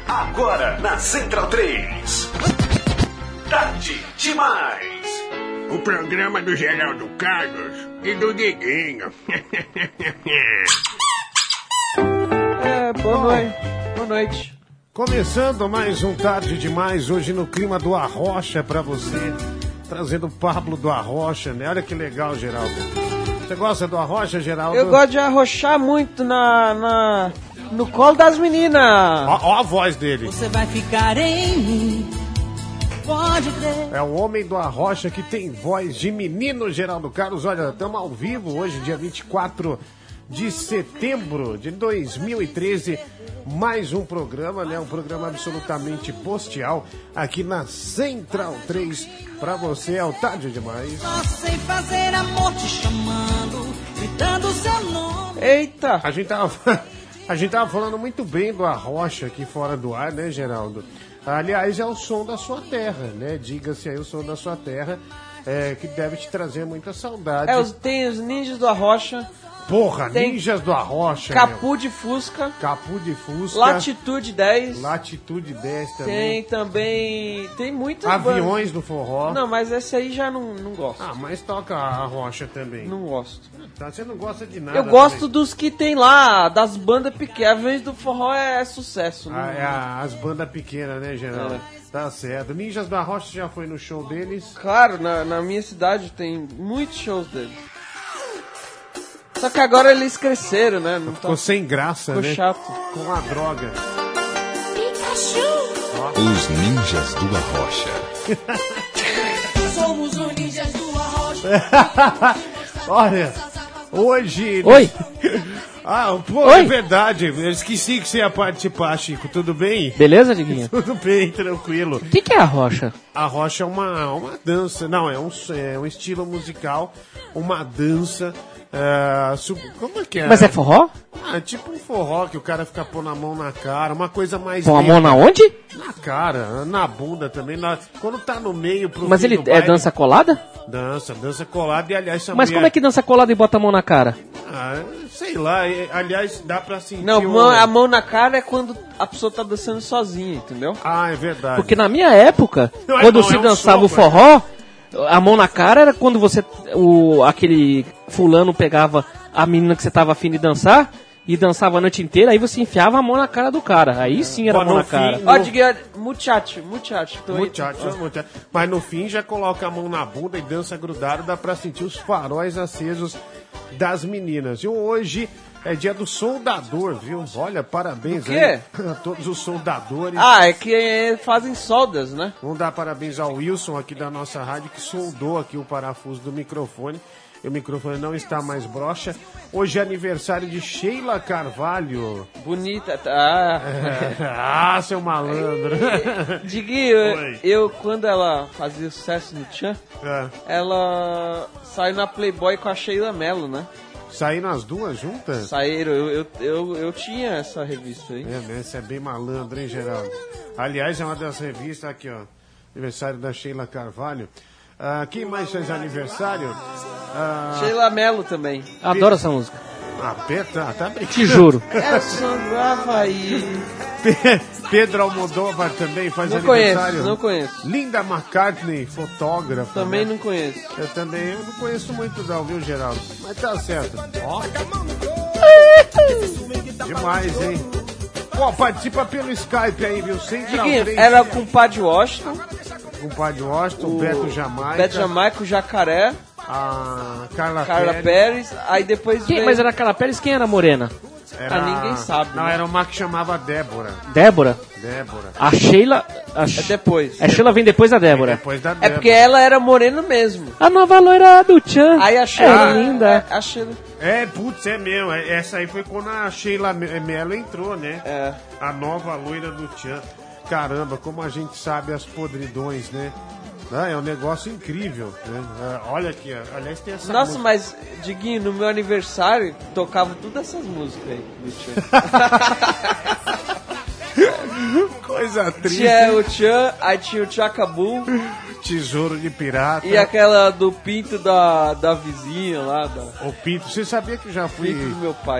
Agora na Central 3. Tarde demais. O programa do Geraldo Carlos e do Diguinho. Boa noite. Começando mais um Tarde Demais, hoje no clima do Arrocha pra você, trazendo o Pablo do Arrocha, né? Olha que legal, Geraldo. Você gosta do Arrocha, Geraldo? Eu gosto de arrochar muito no colo das meninas. Ó a voz dele. Você vai ficar em mim, pode crer. É o homem do Arrocha que tem voz de menino, Geraldo Carlos. Olha, estamos ao vivo hoje, dia 24 de setembro de 2013. Mais um programa, né? Um programa absolutamente postial aqui na Central 3. Pra você é o Tarde Demais. Só sei fazer amor te chamando, gritando seu nome. Eita! A gente tava falando muito bem do Arrocha aqui fora do ar, né, Geraldo? Aliás, é o som da sua terra, né? Diga-se aí o som da sua terra, que deve te trazer muita saudade. Tem os ninjas do Arrocha. Porra, tem ninjas do Arrocha, Capu meu. de Fusca. Capu de Fusca. Latitude 10. Latitude 10 também. Tem muitas Aviões do Forró. Não, mas esse aí já não gosto. Ah, mas toca a Arrocha também. Não gosto. Tá, você não gosta de nada. Eu gosto também. dos que tem lá, das bandas pequenas. Aviões do Forró é sucesso. As bandas pequenas, né, Geraldo? Tá certo. Ninjas do Arrocha já foi no show deles? Claro, na minha cidade tem muitos shows deles. Só que agora eles cresceram, né? Não ficou sem graça, ficou né? Chato. Com a droga. Os Ninjas do Arrocha. Somos os ninjas do Arrocha. Olha, hoje... Oi! É verdade. Eu esqueci que você ia participar, Chico. Tudo bem? Beleza, Diguinho? Tudo bem, tranquilo. O que é a rocha? A rocha é uma dança. Não, é um estilo musical. Uma dança... como é que é? Mas é forró? Tipo um forró que o cara fica pondo a mão na cara, uma coisa mais... Põe a mão na onde? Na cara, na bunda também. Quando tá no meio pro Mas ele é dança colada? Dança colada e aliás... Mas como é que dança colada e bota a mão na cara? Sei lá, aliás dá pra sentir... Não, a mão na cara é quando a pessoa tá dançando sozinha, entendeu? Ah, é verdade. Porque na minha época, quando se dançava o forró... A mão na cara era quando aquele fulano pegava a menina que você tava afim de dançar e dançava a noite inteira, aí você enfiava a mão na cara do cara. Aí sim era a mão na cara. Ó, diga, muchacho. Muchacho. Mas no fim já coloca a mão na bunda e dança grudado, dá pra sentir os faróis acesos das meninas. E hoje é dia do soldador, viu? Olha, parabéns aí a todos os soldadores. É que fazem soldas, né? Vamos dar parabéns ao Wilson aqui da nossa rádio, que soldou aqui o parafuso do microfone. E o microfone não está mais broxa. Hoje é aniversário de Sheila Carvalho. Bonita, seu malandro. Diguinho, eu quando ela fazia sucesso no Tchan, ela saiu na Playboy com a Sheila Mello, né? Saíram as duas juntas? Saíram, eu tinha essa revista aí. Essa é bem malandro, hein, Geraldo? Aliás, é uma das revistas aqui, ó. Aniversário da Sheila Carvalho. Quem mais fez aniversário? Sheila Mello também. Adoro essa música. Tá brincando. Te juro. É Sandra aí. Pedro Almodóvar também faz aniversário. Não conheço. Linda McCartney, fotógrafa. Também né? não conheço. Eu não conheço muito não, viu, Geraldo? Mas tá certo. Ó. Demais, hein? Participa pelo Skype aí, viu? Era com o Padre Washington. Com o Padre Washington, o Beto Jamaica. Beto Jamaica, o Jacaré. A Carla Pérez. Aí depois Mas era a Carla Pérez, quem era a morena? Ninguém sabe. Não, era uma que chamava Débora. Débora? A Sheila... É depois. A Sheila vem depois da Débora. Depois da Débora. É porque ela era morena mesmo. A nova loira do Tchan. Aí a Sheila... É linda. A Sheila... É mesmo. Essa aí foi quando a Sheila Mello entrou, né? A nova loira do Tchan. Caramba, como a gente sabe as podridões, né? É um negócio incrível, né? Olha aqui, aliás tem essa música. Mas, Diguinho, no meu aniversário, tocava todas essas músicas aí do Tchan. Coisa triste. Tinha o Tchan, aí tinha o Tchacabu. Tesouro de pirata. E aquela do pinto da vizinha lá. O pinto, você sabia que eu já fui... Pinto do meu pai.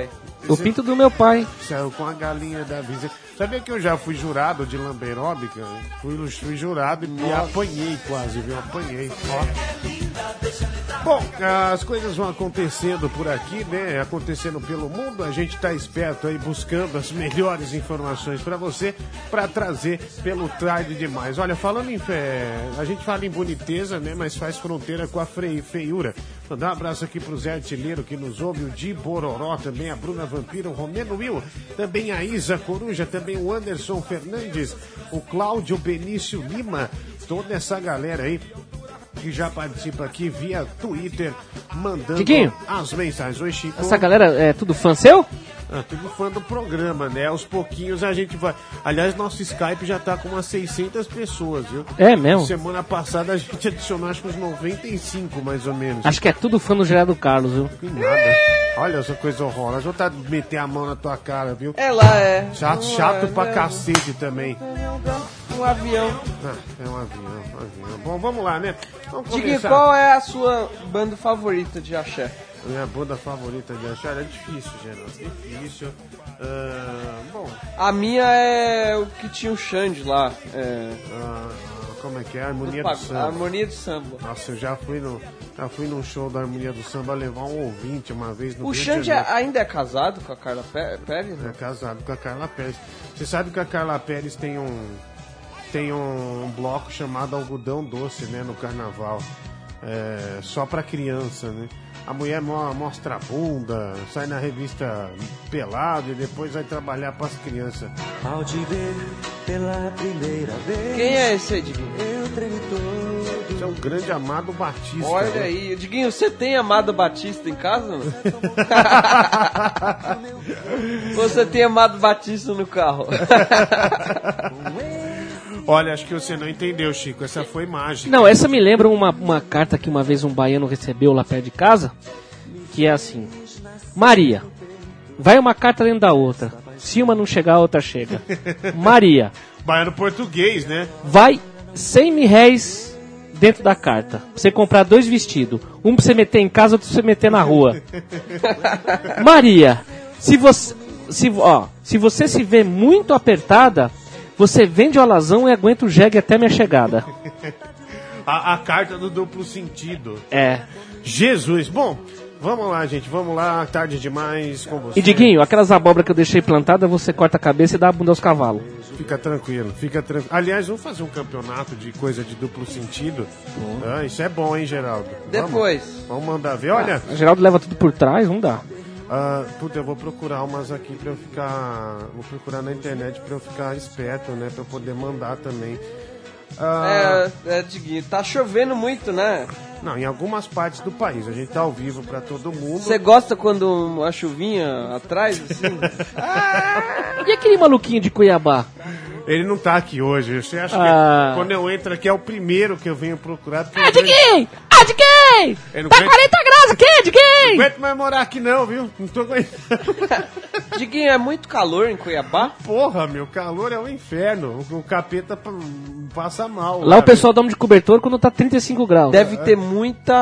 O pinto do meu pai. Saiu com a galinha da vizinha. Sabia que eu já fui jurado de lamberóbica? Fui jurado e me apanhei quase, viu? Apanhei. Ó. Bom, as coisas vão acontecendo por aqui, né? Acontecendo pelo mundo. A gente tá esperto aí buscando as melhores informações pra você, pra trazer pelo Tarde Demais. Olha, falando em a gente fala em boniteza, né? Mas faz fronteira com a feiura. Mandar um abraço aqui pro Zé Artilheiro que nos ouve, o Di Bororó, também a Bruna Vampiro, o Romeno Will, também a Isa Coruja, também o Anderson Fernandes, o Cláudio Benício Lima, toda essa galera aí que já participa aqui via Twitter, mandando Chiquinho, as mensagens. Oi, Chico. Essa galera é tudo fã seu? Tudo fã do programa, né? Aos pouquinhos a gente vai... Aliás, nosso Skype já tá com umas 600 pessoas, viu? É mesmo? Semana passada a gente adicionou acho que uns 95, mais ou menos. Acho que é tudo fã do Gerardo Carlos, viu? Que nada. Olha essa coisa horrorosa. Vou tá meter a mão na tua cara, viu? Ela é. Chato pra cacete também. Um avião. É um avião. Bom, vamos lá, né? Vamos Diga, começar. qual é a sua banda favorita de axé? Minha banda favorita de achar é difícil, Geraldo. Difícil. Bom. A minha é o que tinha o Xande lá. Como é que é? Harmonia do Samba. Harmonia do Samba. Nossa, eu já fui num show da Harmonia do Samba levar um ouvinte uma vez no O Xande ainda é casado com a Carla Pérez? É casado com a Carla Pérez. Você sabe que a Carla Pérez tem um bloco chamado Algodão Doce, né, no carnaval. Só pra criança, né? A mulher mostra a bunda, sai na revista pelado e depois vai trabalhar pras crianças. Ao te ver pela primeira vez. Quem é esse aí, Diguinho? Eu tremi todo. Esse é o grande Amado Batista. Olha né? aí. Diguinho, você tem Amado Batista em casa? Não? Você tem Amado Batista no carro? Olha, acho que você não entendeu, Chico. Essa foi mágica. Não, essa me lembra uma carta que uma vez um baiano recebeu lá perto de casa, que é assim: Maria, vai uma carta dentro da outra. Se uma não chegar, a outra chega. Maria, Baiano português, né? vai 100 mil réis dentro da carta. Pra você comprar 2 vestidos. Um pra você meter em casa, outro pra você meter na rua. Maria, se você se vê muito apertada, você vende o alazão e aguenta o jegue até minha chegada. A carta do duplo sentido. É. Jesus. Bom, vamos lá, gente. Vamos lá. Tarde demais com você. E Diguinho, aquelas abóbora que eu deixei plantada, você corta a cabeça e dá a bunda aos cavalos. Fica tranquilo, fica tranquilo. Aliás, vamos fazer um campeonato de coisa de duplo sentido? Isso é bom, hein, Geraldo? Depois. Vamos mandar ver. Olha, O Geraldo leva tudo por trás, não dá. puta, eu vou procurar umas aqui pra eu ficar... Vou procurar na internet pra eu ficar esperto, né? Pra eu poder mandar também. Diguinho, tá chovendo muito, né? Não, em algumas partes do país. A gente tá ao vivo pra todo mundo. Você gosta quando a chuvinha atrás, assim? E aquele maluquinho de Cuiabá? Ele não tá aqui hoje. Você acha que quando eu entro aqui é o primeiro que eu venho procurar? Diguinho! Diguinho! Eu Tá 40 graus aqui, Diguinho! Não aguento mais morar aqui não, viu? Não tô aguentando. Diguinho, é muito calor em Cuiabá? Porra, meu, calor é um inferno. O capeta passa mal. Lá o pessoal dorme de cobertor quando tá 35 graus. Deve ter muita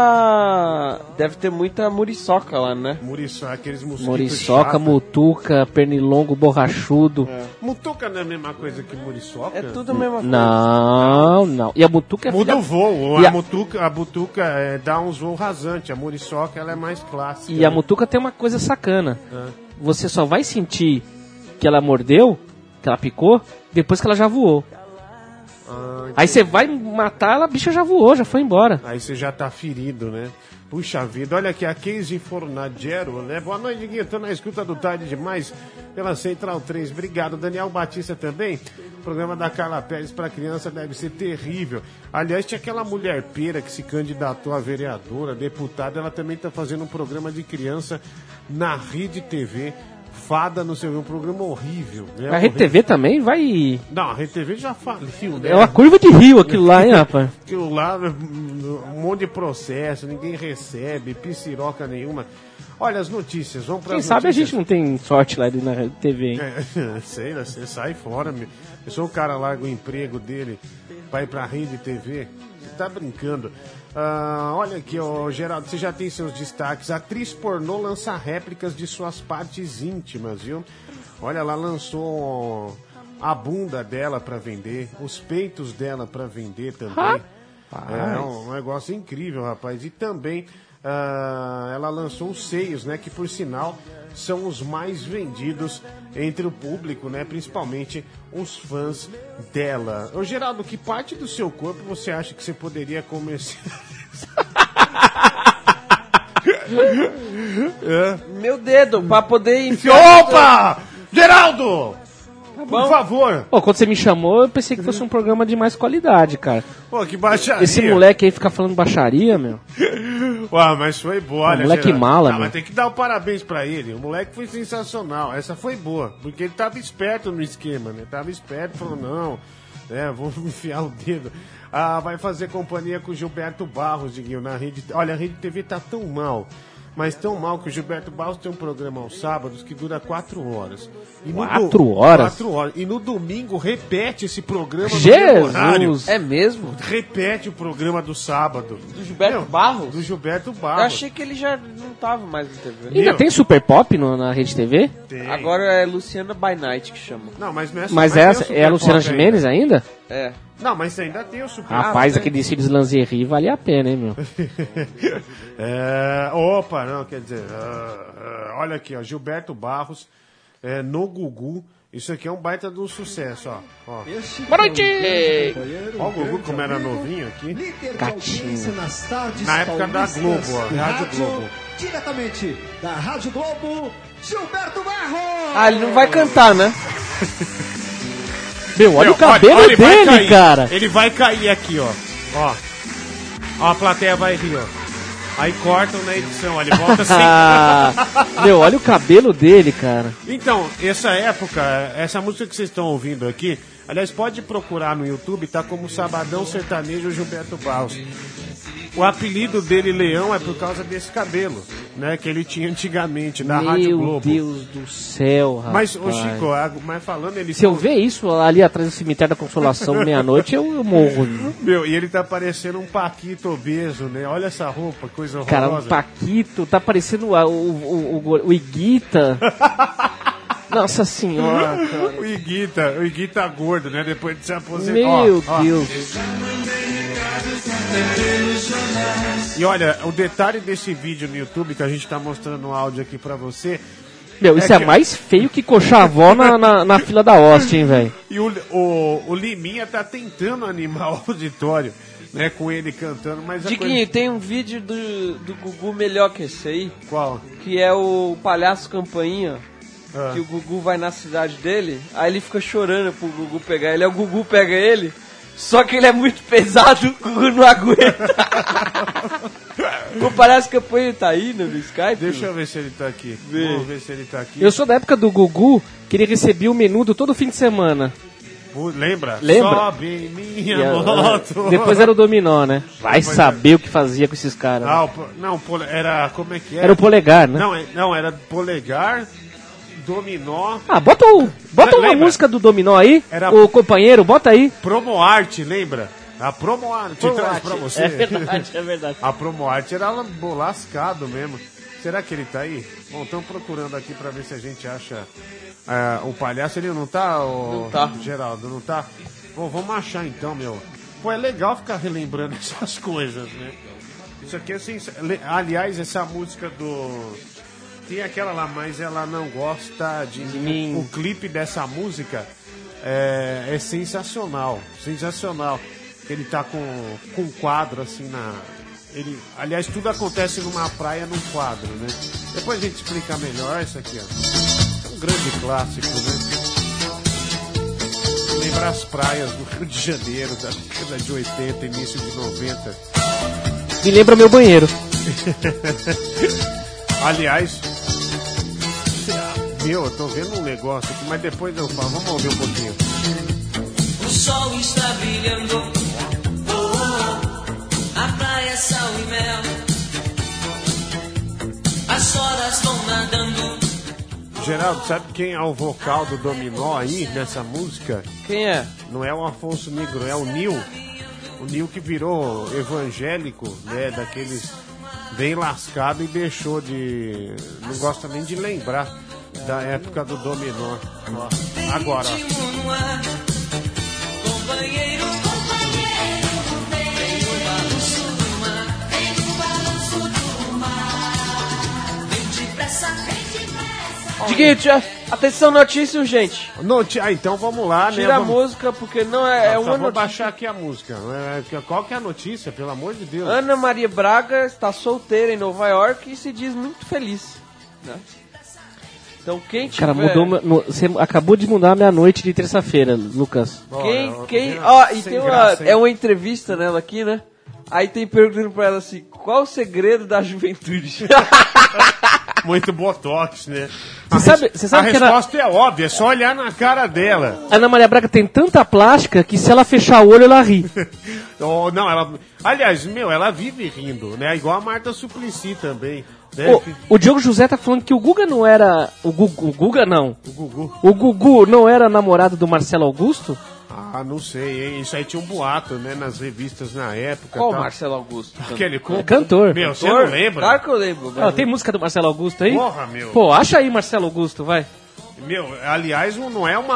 muriçoca lá, né? Muriçoca, aqueles mosquitos Muriçoca, chato. mutuca, pernilongo, borrachudo. Mutuca não é a mesma coisa que muriçoca? É tudo a mesma coisa. Não. E a mutuca é Muda o voo. E A mutuca dá uns voos rasantes. A muriçoca ela é mais clássica. E a mutuca tem uma coisa sacana. Você só vai sentir que ela mordeu, que ela picou, depois que ela já voou. Aí você vai matar ela, a bicha já voou, já foi embora. Aí você já tá ferido, né? Puxa vida, olha aqui, a Casey Fornadiero, né? Boa noite, Diguinho, tô na escuta do Tarde Demais pela Central 3. Obrigado, Daniel Batista também. O programa da Carla Pérez pra criança deve ser terrível. Aliás, tinha aquela mulher pera que se candidatou a vereadora, deputada, ela também tá fazendo um programa de criança na Rede TV. Fada, não sei, um programa horrível. Né? A Rede TV também vai... Não, a Rede TV já faliu, né? É uma curva de rio aquilo lá, hein, rapaz? Aquilo lá, um monte de processo, ninguém recebe, pisciroca nenhuma. Olha as notícias, vamos para Quem as sabe notícias. a gente não tem sorte lá na TV, hein? Sei lá, você sai fora, meu. Eu sou o cara larga o emprego dele pra ir pra rede TV. Você tá brincando. Olha aqui, ó, Geraldo, você já tem seus destaques. A atriz pornô lança réplicas de suas partes íntimas, viu? Olha, ela lançou a bunda dela pra vender, os peitos dela pra vender também. É um negócio incrível, rapaz. E também ela lançou os seios, né? Que por sinal são os mais vendidos entre o público, né? Principalmente os fãs dela. Ô Geraldo, que parte do seu corpo você acha que você poderia comercializar? Meu dedo, pra poder enfiar... Opa! Geraldo! Por favor! Pô, quando você me chamou, eu pensei que fosse um programa de mais qualidade, cara. Pô, que baixaria. Esse moleque aí fica falando baixaria, meu. Ué, mas foi boa, olha, moleque Geraldo. mala, Não, meu. mas tem que dar o parabéns pra ele. O moleque foi sensacional. Essa foi boa, porque ele tava esperto no esquema, né? Tava esperto, falou, não, vou enfiar o dedo. Vai fazer companhia com o Gilberto Barros, Diguinho, na rede. Olha, a Rede TV tá tão mal, mas tão mal que o Gilberto Barros tem um programa aos sábados que dura 4 horas. E no 4 horas? 4 horas. E no domingo repete esse programa no mesmo horário. Jesus! É mesmo? Repete o programa do sábado. Do Gilberto Barros? Do Gilberto Eu Barros. achei que ele já não tava mais na TV. Ainda tem Super Pop na Rede TV? Tem. Agora é Luciana by Night que chama. Não, mas não é Mas tem o essa Super é a Luciana Pop Gimenez ainda? É. Não, mas ainda tem o Super Rapaz, tem. aquele desfile de lingerie vale a pena, hein, meu? Opa, não, quer dizer, olha aqui, ó, Gilberto Barros, no Gugu. Isso aqui é um baita de um sucesso, ó. Boa noite! Ó o Gugu como era novinho aqui. Gatinho. Na época da Globo, ó, Rádio Globo. Diretamente da Rádio Globo, Gilberto Barros! Ah, ele não vai cantar, né? Meu, olha o cabelo ele vai dele, cair. cara! Ele vai cair aqui, ó. Ó, a plateia vai rir, ó. Aí cortam na edição, ó, ele volta assim. Meu, olha o cabelo dele, cara. Então, essa música que vocês estão ouvindo aqui, aliás, pode procurar no YouTube, tá como Sabadão Sertanejo Gilberto Barros. O apelido dele, Leão, é por causa desse cabelo, né, que ele tinha antigamente, na Rádio Globo. Meu Deus do céu, rapaz. Mas, ô Chico, mas falando, ele... Se eu ver isso ali atrás do cemitério da Consolação meia-noite, eu morro. Meu, e ele tá parecendo um Paquito obeso, né? Olha essa roupa, coisa horrorosa. Cara, um Paquito, tá parecendo o Iguita. Nossa senhora, cara. O Iguita gordo, né? Depois de se aposentar. Meu Deus. E olha, o detalhe desse vídeo no YouTube, que a gente tá mostrando no áudio aqui pra você... Meu, isso é mais feio que Cochavó na fila da Austin, hein, velho. E o Liminha tá tentando animar o auditório, né? Com ele cantando, mas... Diguinho, tem um vídeo do Gugu melhor que esse aí. Qual? Que é o Palhaço Campainha. Que o Gugu vai na cidade dele, aí ele fica chorando pro Gugu pegar ele. Aí o Gugu pega ele, só que ele é muito pesado, o Gugu não aguenta. O Palhaço Campainha tá aí no Skype? Deixa eu ver se ele tá aqui. Vamos ver se ele tá aqui. Eu sou da época do Gugu, que ele recebia o menudo todo fim de semana. Lembra? Lembra? Sobe em minha moto. Depois era o Dominó, né? Vai saber o que fazia com esses caras. Não, era... Como é que era? Era o Polegar, né? Não, era Polegar... Dominó. Bota uma música do Dominó aí. Era o companheiro, bota aí. Promoarte, lembra? A Promoarte traz pra você. É verdade, é verdade. A Promoarte era lascado mesmo. Será que ele tá aí? Bom, estamos procurando aqui pra ver se a gente acha o palhaço. Ele não tá, Não tá. Geraldo, não tá? Bom, vamos achar então, meu. Pô, é legal ficar relembrando essas coisas, né? Isso aqui é aliás, essa música do... Tem aquela lá, mas ela não gosta de mim. O clipe dessa música é sensacional. Sensacional. Ele tá com um quadro assim aliás, tudo acontece numa praia, num quadro, né? Depois a gente explica melhor isso aqui, ó. É um grande clássico, né? Lembrar as praias do Rio de Janeiro, da década de 80, início de 90. Me lembra meu banheiro. Aliás, eu tô vendo um negócio aqui, mas depois eu falo. Vamos ouvir um pouquinho. O sol está brilhando, a praia é sal e mel, as horas estão nadando. Geraldo, sabe quem é o vocal do Dominó aí, nessa música? Quem é? Não é o Afonso Negro, é o Nil. O Nil que virou evangélico, né, daqueles bem lascado e deixou de... Não gosta nem de lembrar da época do Dominó. Ó, agora, ó. Companheiro, companheiro, vem no balanço do mar, vem no balanço do mar, vem depressa, vem depressa. Diguinho, atenção, notícia urgente. Então vamos lá, né? Tira a música, porque não é uma Vou notícia. baixar aqui a música. Qual que é a notícia, pelo amor de Deus? Ana Maria Braga está solteira em Nova York e se diz muito feliz, né? Então quem tiver... Cara, você acabou de mudar a minha noite de terça-feira, Lucas. E tem uma entrevista nela aqui, né? Aí tem perguntando pra ela assim, qual o segredo da juventude? Muito botox, né? Você sabe a que resposta é óbvia, é só olhar na cara dela. A Ana Maria Braga tem tanta plástica que se ela fechar o olho, ela ri. Não, aliás, ela vive rindo, né? Igual a Marta Suplicy também. Né? O Diogo José tá falando que o Guga não era... O Guga não. O Gugu. O Gugu não era namorado do Marcelo Augusto? Ah, não sei, hein? Isso aí tinha um boato, né? Nas revistas na época. Qual tá? Marcelo Augusto? Aquele cantor. Meu, você não lembra? Claro que eu lembro. Mas... tem música do Marcelo Augusto aí? Porra, meu. Pô, acha aí Marcelo Augusto, vai. Meu, aliás, não é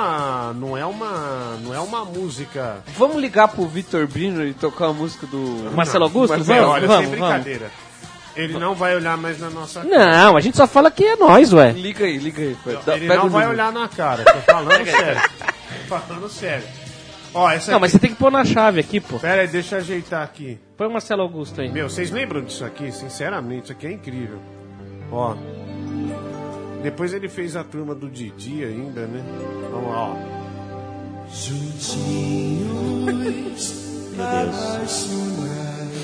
uma música... Vamos ligar pro Vitor Brino e tocar a música do... Marcelo Augusto? Olha, sem brincadeira. Ele não vai olhar mais na nossa cara. Não, a gente só fala que é nós, ué. Liga aí. Ele não vai olhar na cara, tô falando sério. Tô falando sério. Ó, essa não, mas você tem que pôr na chave aqui, pô. Pera aí, deixa eu ajeitar aqui. Põe o Marcelo Augusto aí. Meu, vocês lembram disso aqui? Sinceramente, isso aqui é incrível. Ó. Depois ele fez a turma do Didi ainda, né? Vamos lá, ó. Juntinhos, apaixonados,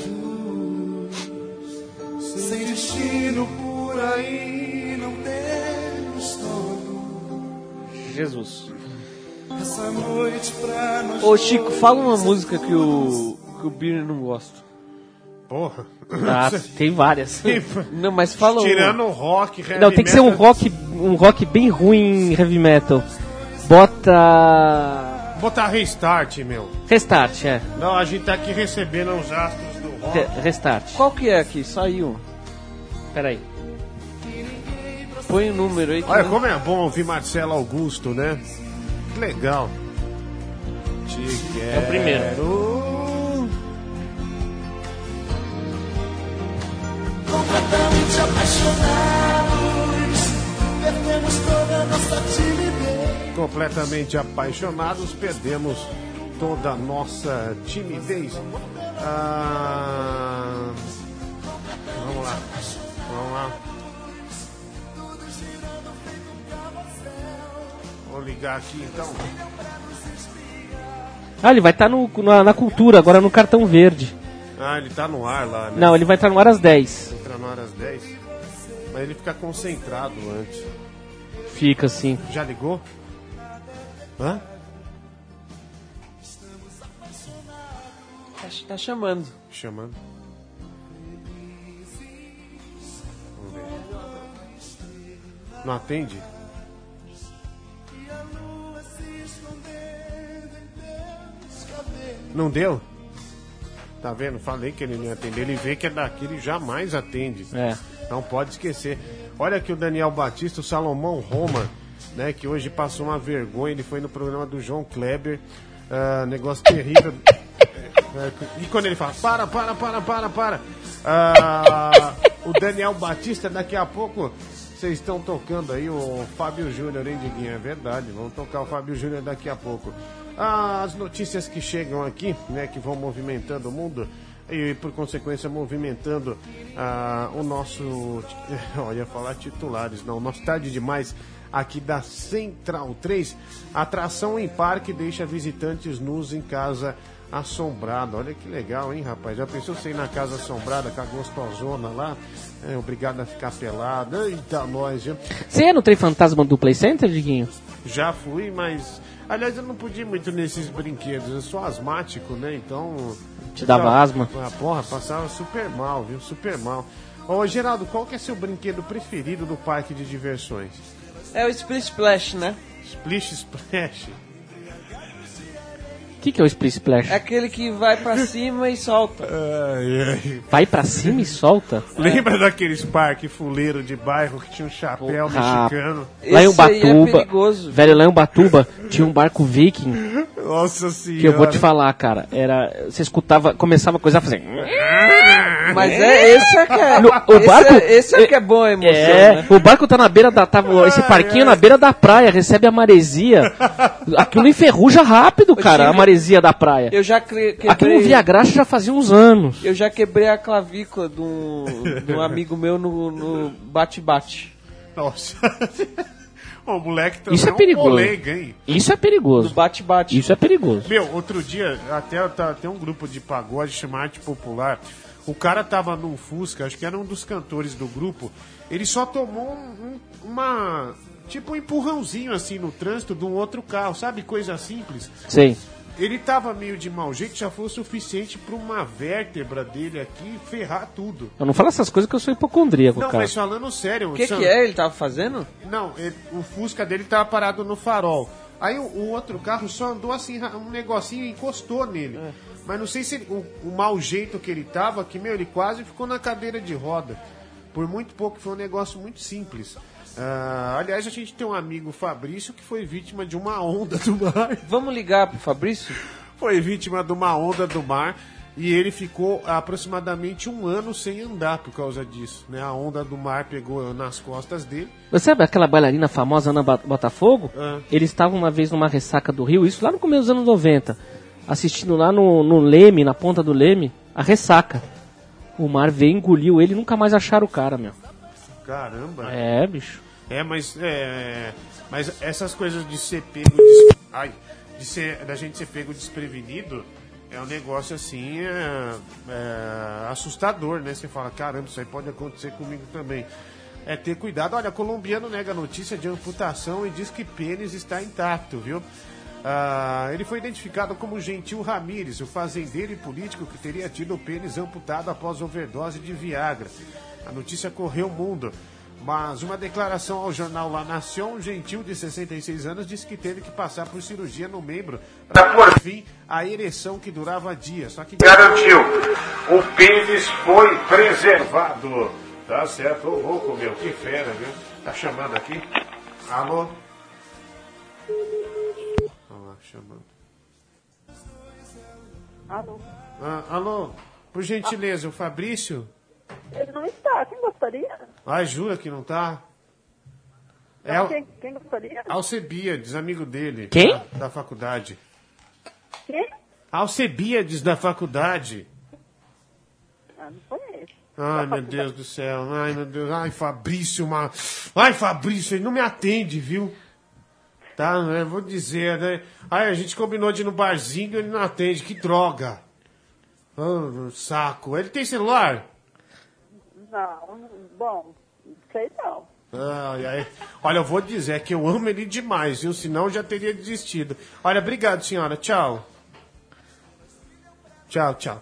sem destino por aí, não temos dono. Jesus. Essa noite pra nós. Ô Chico, fala uma música que o Brino não gosta. Porra. Ah, tem várias. Não, mas fala tirando o rock, heavy não, tem que ser um rock bem ruim em heavy metal. Botar Restart, meu. Restart, é. Não, a gente tá aqui recebendo os astros do rock. Restart. Qual que é aqui? Saiu. Pera aí. Põe o número aí. Olha como é bom ouvir Marcelo Augusto, né? Que legal. É o primeiro. Completamente apaixonados, perdemos toda a nossa timidez. Completamente apaixonados, perdemos toda a nossa timidez. Vamos lá. Vou ligar aqui então. Ele vai estar na cultura, agora no cartão verde. Ah, ele tá no ar lá, né? Não, ele vai estar no ar às 10. Entra no ar às 10. Mas ele fica concentrado antes. Fica sim. Já ligou? Hã? Tá chamando. Chamando. Vamos ver. Não atende? Não deu? Tá vendo? Falei que ele não ia atender. Ele vê que é daqui, ele jamais atende. É. Não pode esquecer. Olha aqui o Daniel Batista, o Salomão Roma, né? Que hoje passou uma vergonha. Ele foi no programa do João Kleber. Negócio terrível. E quando ele fala, para. O Daniel Batista, daqui a pouco, vocês estão tocando aí o Fábio Júnior, hein, Diguinho? É verdade, vamos tocar o Fábio Júnior daqui a pouco. As notícias que chegam aqui, né, que vão movimentando o mundo e, por consequência, movimentando o nosso... Eu ia falar titulares, não. Nosso Tarde Demais aqui da Central 3. Atração em parque deixa visitantes nus em casa assombrada. Olha que legal, hein, rapaz? Já pensou você ir na casa assombrada com a gostosona lá? Obrigado a ficar pelada. Eita, nós, viu? Você ia no trem fantasma do Play Center, Diguinho? Já fui, mas... Aliás, eu não podia ir muito nesses brinquedos. Eu sou asmático, né? Então... Te dava asma? Porra, passava super mal, viu? Super mal. Ô, Geraldo, qual que é seu brinquedo preferido do parque de diversões? É o Split Splash, né? Splish Splash? O que é o Split Splash? É aquele que vai pra cima e solta. Vai pra cima e solta? Lembra daqueles parques fuleiro de bairro que tinha um chapéu mexicano? Lá em Esse aí é Ubatuba, perigoso. velho, lá em Ubatuba tinha um barco viking Nossa senhora. que eu vou te falar, cara, era, você escutava, começava a coisa a fazer... Mas esse é que é. O barco... Esse é que é bom a emoção, né? O barco tá na beira da... esse parquinho na beira da praia, recebe a maresia. Aquilo enferruja rápido, cara, a maresia da praia. Eu já quebrei... Aquilo no Via Graxa já fazia uns anos. Eu já quebrei a clavícula de um amigo meu no bate-bate. Nossa. O moleque também Isso é perigoso. Colega, hein? Isso é perigoso. No bate-bate. Isso é perigoso. Meu, outro dia, até tem um grupo de pagode chamado Arte Popular. O cara tava num Fusca, acho que era um dos cantores do grupo. Ele só tomou tipo um empurrãozinho assim no trânsito de um outro carro, sabe? Coisa simples. Sim. Ele tava meio de mau jeito, já foi o suficiente pra uma vértebra dele aqui ferrar tudo. Eu não falo essas coisas que eu sou hipocondríaco, Não, cara. mas falando sério... O que é? Ele tava fazendo? Não, o Fusca dele tava parado no farol. Aí o outro carro só andou assim, um negocinho e encostou nele. Mas não sei se o mau jeito que ele tava, que, meu, ele quase ficou na cadeira de roda. Por muito pouco, foi um negócio muito simples. Aliás, a gente tem um amigo, Fabrício, que foi vítima de uma onda do mar. Vamos ligar pro Fabrício? Foi vítima de uma onda do mar e ele ficou aproximadamente 1 ano sem andar por causa disso, né? A onda do mar pegou nas costas dele. Você sabe aquela bailarina famosa, Ana Botafogo? Eles estavam uma vez numa ressaca do Rio, isso lá no começo dos anos 90, assistindo lá no Leme, na ponta do Leme, a ressaca. O mar veio, engoliu ele e nunca mais acharam o cara, meu. Caramba. É, bicho. Mas essas coisas de ser pego da gente ser pego desprevenido é um negócio assim assustador, né? Você fala, caramba, isso aí pode acontecer comigo também. É ter cuidado. Olha, colombiano nega a notícia de amputação e diz que pênis está intacto, viu? Ele foi identificado como Gentil Ramírez, o fazendeiro e político que teria tido o pênis amputado após overdose de Viagra. A notícia correu o mundo. Mas uma declaração ao jornal La Nación, Gentil, de 66 anos, disse que teve que passar por cirurgia no membro para pôr fim à ereção que durava dias. Só que garantiu, o pênis foi preservado. Tá certo, ô louco, meu, que fera, viu? Tá chamando aqui. Alô? Olha lá, chamando. Alô? Alô, por gentileza, o Fabrício? Ele não está, quem gostaria? Jura que não tá? Quem gostaria? Alcebiades, amigo dele. Quem? Da faculdade. Quem? Alcebiades, da faculdade. Não conheço. Ai, meu Deus do céu. Ai, meu Deus. Ai, Fabrício, Ai, Fabrício, ele não me atende, viu? Tá, eu vou dizer, né? Ai, a gente combinou de ir no barzinho e ele não atende. Que droga. Saco. Ele tem celular? Não, bom, sei não. Ai. Olha, eu vou dizer que eu amo ele demais, viu? Senão eu já teria desistido. Olha, obrigado, senhora. Tchau. Tchau.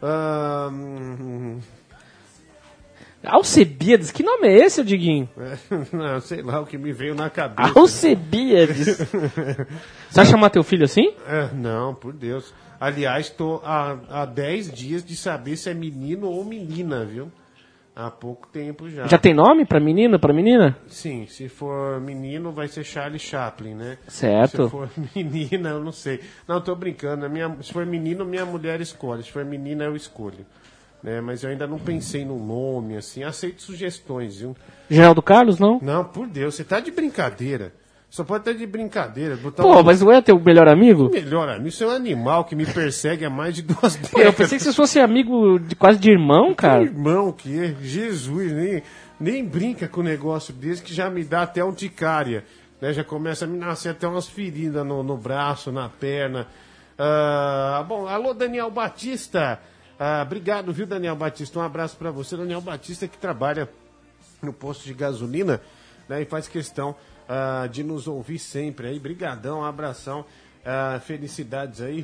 Alcebiades, que nome é esse, Diguinho? Não, sei lá o que me veio na cabeça. Alcebiades. Você vai chamar teu filho assim? Não, por Deus. Aliás, estou há 10 dias de saber se é menino ou menina, viu? Há pouco tempo já. Já tem nome pra menino, pra menina? Sim, se for menino vai ser Charlie Chaplin, né? Certo. Se for menina, eu não sei. Não, tô brincando. Se for menino, minha mulher escolhe. Se for menina, eu escolho. Né? Mas eu ainda não pensei no nome, assim. Aceito sugestões, viu? Geraldo Carlos, não? Não, por Deus, você tá de brincadeira. Só pode estar de brincadeira. Pô, mas não é teu melhor amigo? Melhor amigo, isso é um animal que me persegue há mais de 2 décadas. Pô, eu pensei que vocês fossem amigo quase de irmão, cara. Que irmão que é, Jesus, nem brinca com um negócio desse que já me dá até um ticária. Né? Já começa a me nascer até umas feridas no braço, na perna. Bom, alô, Daniel Batista. Obrigado, viu, Daniel Batista? Um abraço pra você, Daniel Batista, que trabalha no posto de gasolina, né, e faz questão de nos ouvir sempre aí. Brigadão, um abração, felicidades aí,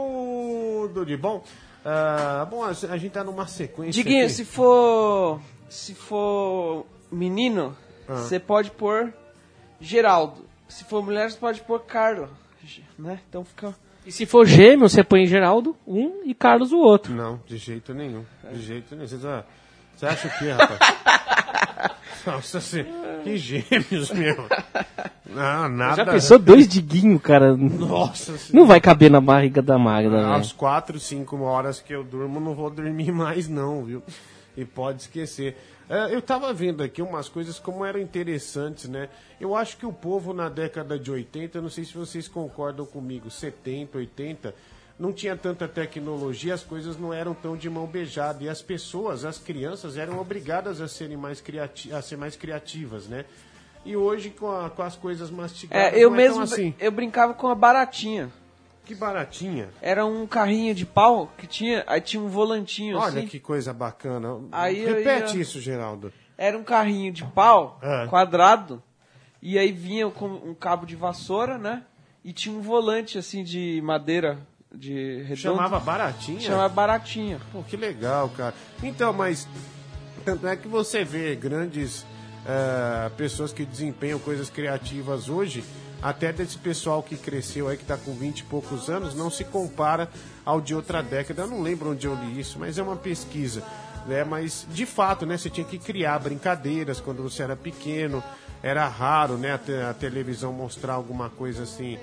tudo de bom. Bom, a gente tá numa sequência Diguinho, aqui. se for se for menino, você pode pôr Geraldo. Se for mulher, você pode pôr Carla. Né? Então fica... E se for gêmeo, você põe Geraldo um e Carlos o outro. Não, de jeito nenhum. De jeito nenhum. Você acha o quê, rapaz? Nossa, que gêmeos, meu. Não, nada. Já pensou 2 Diguinho, cara? Nossa senhora. Não vai caber na barriga da Magda, Às 4, 5 horas que eu durmo, não vou dormir mais não, viu? E pode esquecer. Eu tava vendo aqui umas coisas como eram interessantes, né? Eu acho que o povo na década de 80, não sei se vocês concordam comigo, 70, 80, não tinha tanta tecnologia, as coisas não eram tão de mão beijada. E as pessoas, as crianças, eram obrigadas a serem a ser mais criativas, né? E hoje, com as coisas mastigadas, eu não mesmo, assim. eu brincava com a baratinha. Que baratinha. Era um carrinho de pau que tinha, aí tinha um volantinho Olha assim. que coisa bacana. Aí Repete isso, Geraldo. Era um carrinho de pau, quadrado, e aí vinha com um cabo de vassoura, né? E tinha um volante assim de madeira, de redondo. Chamava baratinha? Chamava baratinha. Pô, que legal, cara. Então, mas tanto é que você vê grandes pessoas que desempenham coisas criativas hoje, até desse pessoal que cresceu aí, que tá com 20 e poucos anos, não se compara ao de outra década. Eu não lembro onde eu li isso, mas é uma pesquisa, né? Mas, de fato, né, você tinha que criar brincadeiras quando você era pequeno. Era raro, né, a televisão mostrar alguma coisa assim,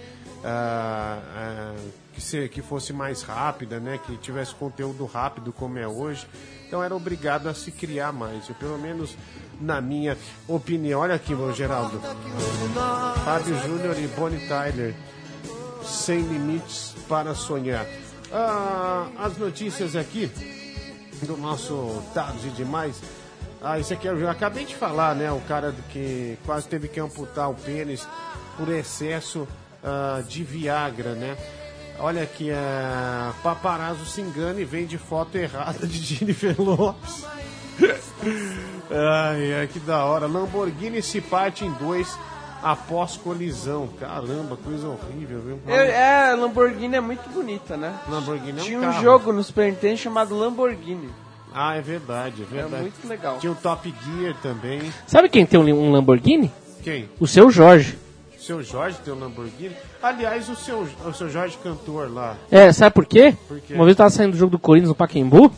que fosse mais rápida, né, que tivesse conteúdo rápido como é hoje. Então era obrigado a se criar mais. Eu, pelo menos na minha opinião. Olha aqui, meu Geraldo. Fábio Júnior e Bonnie Tyler. Sem limites para sonhar. As notícias aqui do nosso Dados e Demais. Isso aqui eu acabei de falar, né? O cara que quase teve que amputar o pênis por excesso de Viagra, né? Olha aqui, paparazzo se engana e vende foto errada de Jennifer Lopez. Que da hora. Lamborghini se parte em 2 após colisão. Caramba, coisa horrível, viu? Lamborghini é muito bonita, né? Lamborghini é um Tinha um carro. jogo no Super Nintendo chamado Lamborghini. É verdade, é verdade. É muito legal. Tinha o Top Gear também. Sabe quem tem um Lamborghini? Quem? O Seu Jorge. O Seu Jorge tem um Lamborghini? Aliás, o seu Jorge cantor lá. Sabe por quê? Por quê? Uma vez eu tava saindo do jogo do Corinthians no Pacaembu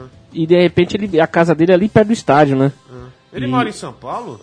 e de repente a casa dele é ali perto do estádio, né? Ele mora em São Paulo?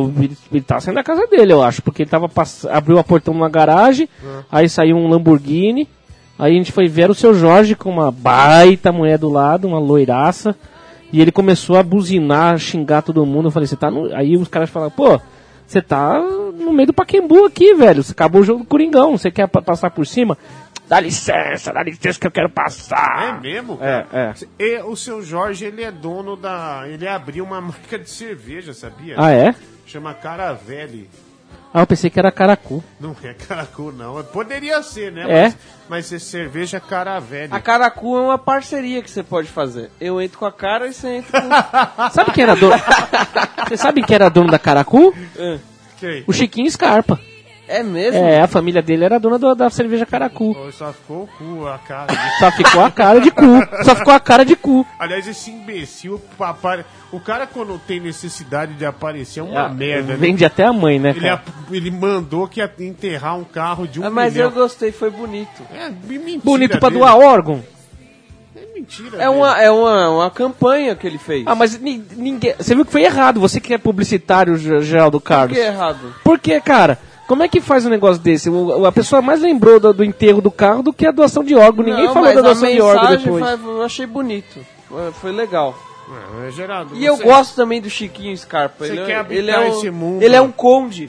Ele tava saindo da casa dele, eu acho, porque ele tava abriu a portão numa garagem, aí saiu um Lamborghini, aí a gente foi ver o Seu Jorge com uma baita mulher do lado, uma loiraça, e ele começou a buzinar, xingar todo mundo. Eu falei, você tá no... Aí os caras falaram, pô, você tá no meio do Pacaembu aqui, velho, você acabou o jogo do Coringão, você quer passar por cima? Dá licença que eu quero passar. É mesmo? É. E o Seu Jorge, ele é dono ele abriu uma marca de cerveja, sabia? É? Chama Caravelli. Eu pensei que era Caracu. Não é Caracu, não. Poderia ser, né? Mas é cerveja Caravelli. A Caracu é uma parceria que você pode fazer. Eu entro com a cara e você entra com... Sabe quem era dono? Você sabe quem era dono da Caracu? Quem? O Chiquinho Scarpa. É mesmo? A família dele era dona da cerveja Caracu. Só ficou o cu, a cara. Só ficou a cara de cu. Só ficou a cara de cu. Aliás, esse imbecil, o cara quando tem necessidade de aparecer é uma merda. Vende até a mãe, né, cara? Ele mandou que ia enterrar um carro de 1 milhão. Mas eu gostei, foi bonito. Mentira bonito pra dele. doar órgão. É mentira É uma campanha que ele fez. Mas ninguém... Você viu que foi errado. Você que é publicitário, Geraldo Carlos. Por que é errado? Porque, cara... Como é que faz um negócio desse? A pessoa mais lembrou do enterro do carro do que a doação de órgão. Ninguém falou da doação de órgão depois. Eu achei bonito. Foi legal. Geraldo, E eu gosto também do Chiquinho Scarpa. Você quer habitar esse mundo? Ele é um conde.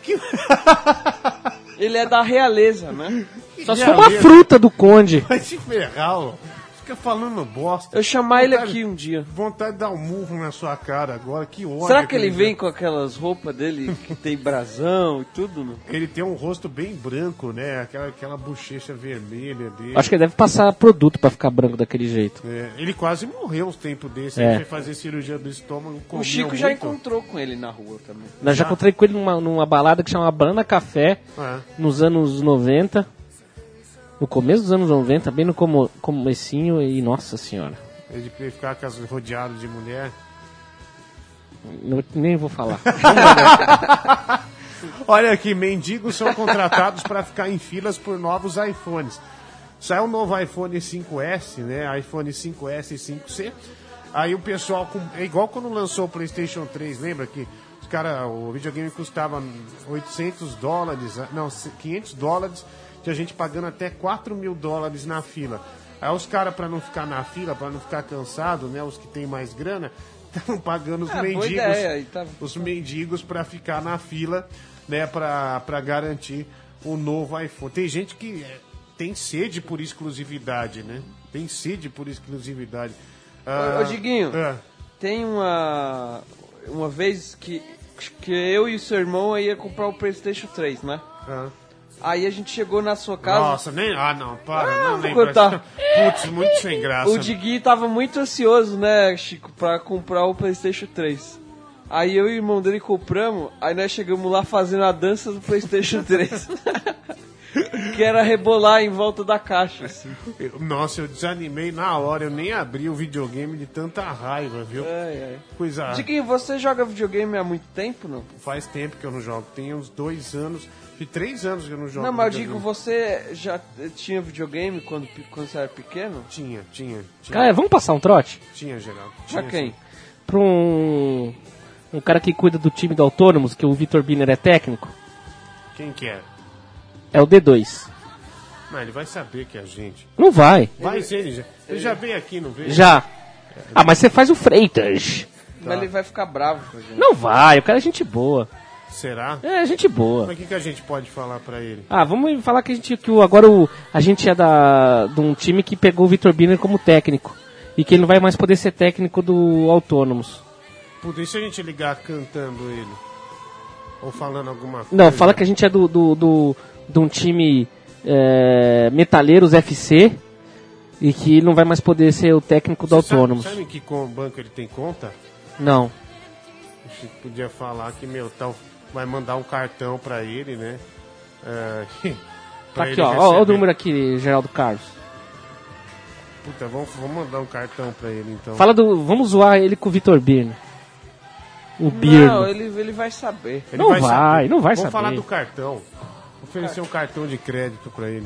Ele é da realeza, né? Só se for uma fruta do conde. Vai se ferrar, ó. Fica falando bosta. Eu chamar ele aqui um dia. Vontade de dar um murro na sua cara agora, que ódio. Será que ele vem com aquelas roupas dele que tem brasão e tudo? Não? Ele tem um rosto bem branco, né? Aquela bochecha vermelha dele. Acho que ele deve passar produto pra ficar branco daquele jeito. Ele quase morreu uns tempos desses. Ele foi fazer cirurgia do estômago. O Chico já encontrou com ele na rua também. Eu já encontrei com ele numa balada que chama Banana Café, nos anos 90. No começo dos anos 90, bem no comecinho, e nossa senhora. Ele ficar rodeado de mulher. Nem vou falar. Olha aqui, mendigos são contratados para ficar em filas por novos iPhones. Saiu um novo iPhone 5S, né? iPhone 5S e 5C. Aí o pessoal, é igual quando lançou o PlayStation 3, lembra que o videogame custava $800, não, $500, tinha gente pagando até $4.000 na fila. Aí os caras, para não ficar na fila, para não ficar cansado, né, os que tem mais grana, estavam pagando os mendigos, os mendigos para ficar na fila, né, para garantir o novo iPhone. Tem gente que tem sede por exclusividade, né? Tem sede por exclusividade. Ô Diguinho, tem uma vez que eu e o seu irmão ia comprar o PlayStation 3, né? Aí a gente chegou na sua casa... Nossa, nem... Ah, não, para. Não, nem contar. Putz, muito sem graça. O Diguinho tava muito ansioso, né, Chico, pra comprar o PlayStation 3. Aí eu e o irmão dele compramos, aí nós chegamos lá fazendo a dança do PlayStation 3. Que era rebolar em volta da caixa, assim. Nossa, eu desanimei na hora, eu nem abri o videogame de tanta raiva, viu? Coisa... Diguinho, você joga videogame há muito tempo, não? Faz tempo que eu não jogo, tem uns 2 anos, de 3 anos que eu não jogo. Não, mas eu digo, você já tinha videogame quando você era pequeno? Tinha. Cara, vamos passar um trote? Tinha, Geraldo. Pra quem? Pra um cara que cuida do time do Autônomos, que o Vitor Biner é técnico. Quem que é? É o D2. Mas ele vai saber que é a gente. Não vai. Vai ser, ele já veio aqui, não veio? Já. Ah, mas você faz o Freitas. Mas ele vai ficar bravo com a gente. Não vai, o cara é gente boa. Será? É, gente boa. Mas o que a gente pode falar pra ele? Ah, vamos falar que a gente é de um time que pegou o Vitor Biner como técnico. E que ele não vai mais poder ser técnico do Autônomos. Puta, e se a gente ligar cantando ele? Ou falando alguma coisa? Não, fala que a gente é de um time Metaleiros FC e que ele não vai mais poder ser o técnico do Autônomos. Sabe em que banco ele tem conta? Não. A gente podia falar que, vai mandar um cartão pra ele, né? Tá aqui, ó. Olha o número aqui, Geraldo Carlos. Puta, vamos mandar um cartão pra ele, então. Vamos zoar ele com o Vitor Birno. O Birno. Não, ele vai saber. Não vai saber. Vamos falar do cartão. Oferecer um cartão de crédito pra ele.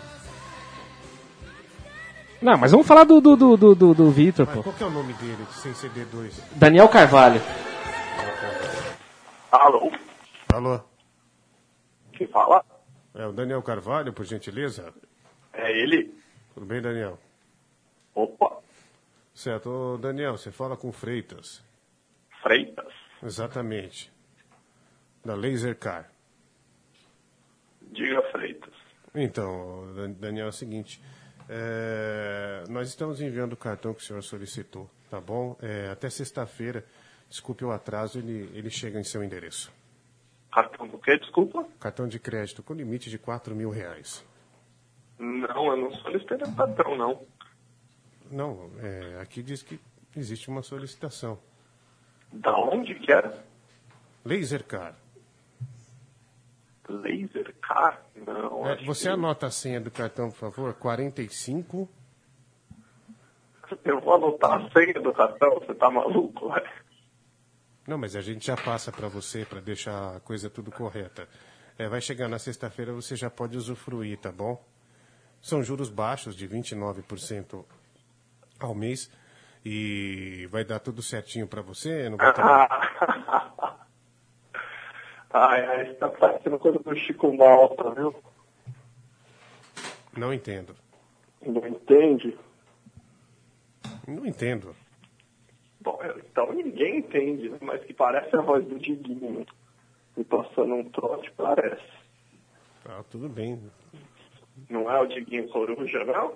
Não, mas vamos falar do Vitor, pô. Qual que é o nome dele, sem ser D2? Daniel Carvalho. Alô? Alô? Quem fala? É o Daniel Carvalho, por gentileza? É ele? Tudo bem, Daniel? Opa! Certo. Ô, Daniel, você fala com Freitas. Freitas? Exatamente. Da Laser Car. Diga, Freitas. Então, Daniel, é o seguinte. Nós estamos enviando o cartão que o senhor solicitou, tá bom? Até sexta-feira, desculpe o atraso, ele chega em seu endereço. Cartão do quê, desculpa? Cartão de crédito com limite de R$4.000. Não, eu não solicitei nenhum cartão, não. Não, aqui diz que existe uma solicitação. Da onde que era? Laser Car. Laser Car? Não. Você anota a senha do cartão, por favor? 45. Eu vou anotar a senha do cartão? Você tá maluco, ué? Não, mas a gente já passa para você, para deixar a coisa tudo correta. Vai chegar na sexta-feira, você já pode usufruir, tá bom? São juros baixos, de 29% ao mês. E vai dar tudo certinho para você? Não vai Ai, você tá parecendo coisa do Chico Malta, viu? Não entendo. Não entende? Não entendo. Bom, então ninguém entende, né? Mas que parece a voz do Diguinho. Me passando um trote, parece. Ah, tudo bem. Não é o Diguinho Coruja, não?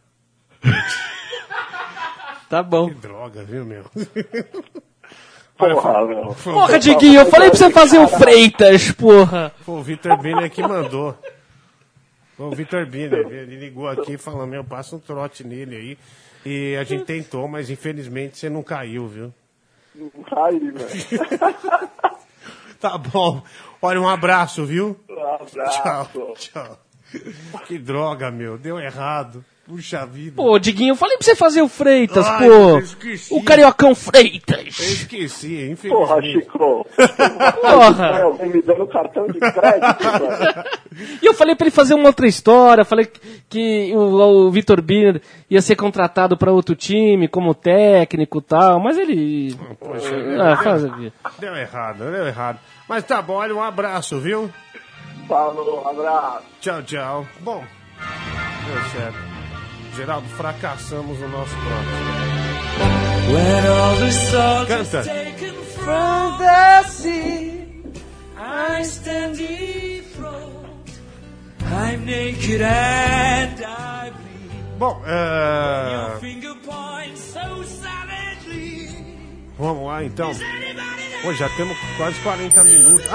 Tá bom. Que droga, viu, meu? Porra, meu. Porra, Diguinho, eu falei pra você fazer o Freitas, porra. Pô, o Vitor Biner que mandou. O Vitor Biner, ele ligou aqui falando, meu, passa um trote nele aí. E a gente tentou, mas infelizmente você não caiu, viu? Não cai, velho. Tá bom. Olha, um abraço, viu? Um abraço. Tchau. Que droga, meu. Deu errado. Puxa vida. Pô, Diguinho, eu falei pra você fazer o Freitas, Ai, pô. eu esqueci. O Cariocão Freitas. Eu esqueci, infelizmente. Porra, Chico. Porra. Alguém me dando cartão de crédito, mano. E eu falei pra ele fazer uma outra história, falei que o Vitor Biner ia ser contratado pra outro time, como técnico e tal, mas ele... Poxa, faz aqui. deu errado. Mas tá bom, olha, um abraço, viu? Falou, abraço. Tchau, tchau. Bom, deu certo. Geraldo, fracassamos o nosso próximo. When all the salt Canta. is taken from the sea, I stand defrost. I'm naked and I bleed. Bom, Your finger points so savagely. vamos lá então. Is anybody there? Pô, já temos quase 40 minutos.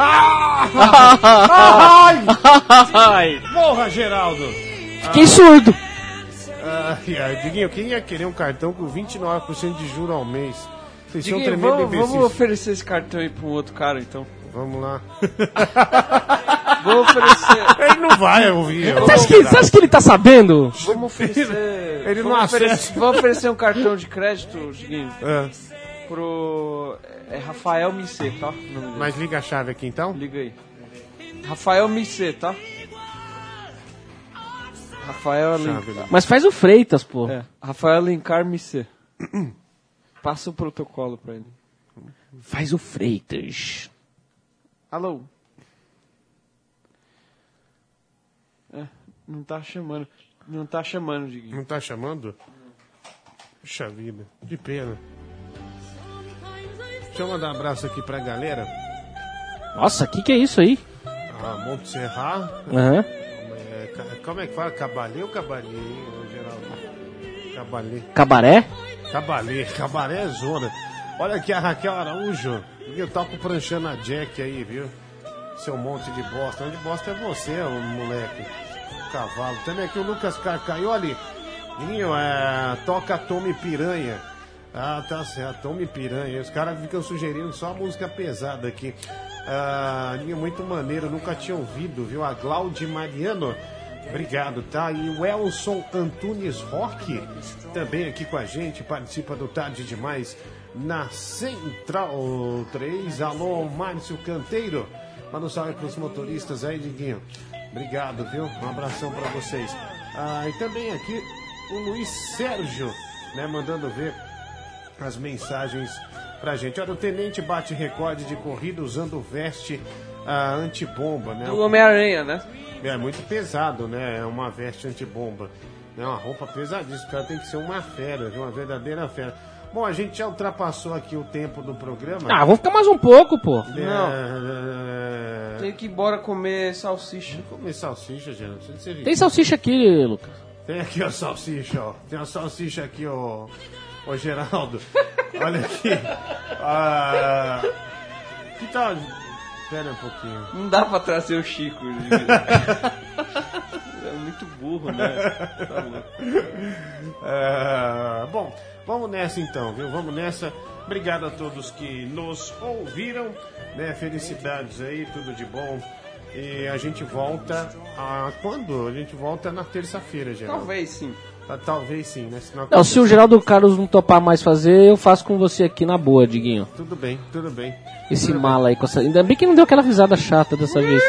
Ai! Porra, Geraldo! Fiquei surdo. Diguinho, quem ia querer um cartão com 29% de juros ao mês? Vocês são Diguinho, tremendo vamos imbecis. oferecer esse cartão aí pra um outro cara, então. Vamos lá. Vou oferecer. Ele não vai ouvir. Você acha que ele tá sabendo? Vamos oferecer. Ele não vamos acessa. Vamos oferecer um cartão de crédito, Diguinho, É. pro. É Rafael Missê, tá? O nome dele. Mas liga a chave aqui então. Liga aí. Rafael Missê, tá? Rafael Alencar. Mas faz o Freitas, pô. É, Rafael Alencar Missê. Passa o protocolo pra ele. Faz o Freitas. Alô? Não tá chamando. Não tá chamando, Diguinho. Não tá chamando? Puxa vida, que pena. Deixa eu mandar um abraço aqui pra galera. Nossa, que é isso aí? Monte Serra. Aham. Como é que fala? Cabalê ou cabalê, hein, Geraldo? Cabalê. Cabaré? Cabaré é zona. Olha aqui a Raquel Araújo. Eu toco pranchando a Jack aí, viu? Seu monte de bosta. Onde bosta é você, moleque. Cavalo. Também aqui o Lucas Carcaioli. Ninho, toca Tome Piranha. Ah, tá certo. Tome Piranha. Os caras ficam sugerindo só música pesada aqui. Ninho, muito maneiro. Nunca tinha ouvido, viu? A Glaudi Mariano. Obrigado, tá? E o Elson Antunes Roque, também aqui com a gente, participa do Tarde Demais na Central 3. Alô, Márcio Canteiro. Manda um salve pros motoristas aí, Diguinho. Obrigado, viu? Um abração pra vocês. E também aqui o Luiz Sérgio, né? Mandando ver as mensagens pra gente. Olha, o Tenente bate recorde de corrida usando veste antibomba, né? Do Homem-Aranha, né? É muito pesado, né? É uma veste antibomba. É uma roupa pesadíssima. O cara tem que ser uma fera, viu? Uma verdadeira fera. Bom, a gente já ultrapassou aqui o tempo do programa. Vamos ficar mais um pouco, pô. Tem que ir embora comer salsicha. Comer salsicha, gente. Tem salsicha aqui, Lucas. Tem aqui a salsicha, ó. Tem a salsicha aqui, ó. Ô, Geraldo. Olha aqui. Que tal... Espera um pouquinho. Não dá pra trazer o Chico. É muito burro, né? Tá bom, vamos nessa então, viu? Vamos nessa. Obrigado a todos que nos ouviram, né? Felicidades aí, tudo de bom. E a gente volta quando? A gente volta na terça-feira, Geraldo. Talvez sim. Talvez sim, né? Não, se o Geraldo Carlos não topar mais fazer, eu faço com você aqui na boa, Diguinho. Tudo bem, tudo bem. Esse tudo mala bem. aí com essa... Ainda bem que não deu aquela risada chata dessa vez.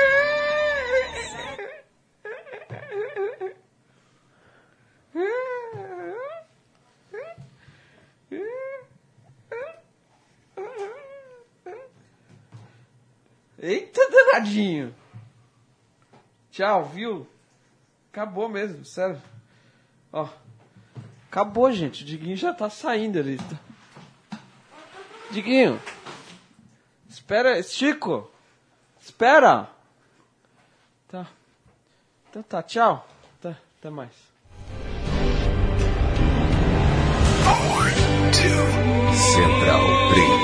Eita, danadinho. Tchau, viu? Acabou mesmo, sério. Ó, acabou, gente. O Diguinho já tá saindo ali. Diguinho. Espera, Chico. Espera. Tá. Então tá, tchau. Tá, até mais. Central 3.